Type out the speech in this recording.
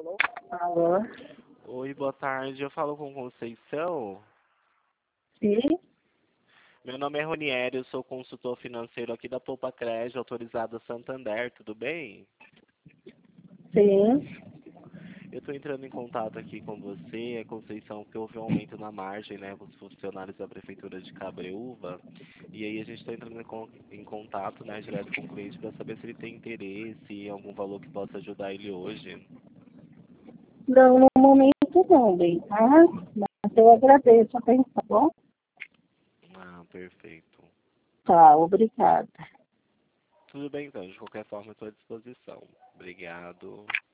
Alô? Oi, boa tarde. Eu falo com Conceição. Sim? Meu nome é Ronieri, eu sou consultor financeiro aqui da Poupa Crédito, autorizado Santander, tudo bem? Sim. Eu estou entrando em contato aqui com você, Conceição, porque houve um aumento na margem, né, com os funcionários da Prefeitura de Cabreúva. E aí a gente está entrando em contato, né, direto com o cliente para saber se ele tem interesse em algum valor que possa ajudar ele hoje. Não, no momento não, bem, tá? Mas eu agradeço a atenção, tá bom? Ah, perfeito. Tá, obrigada. Tudo bem, então. De qualquer forma, estou à disposição. Obrigado.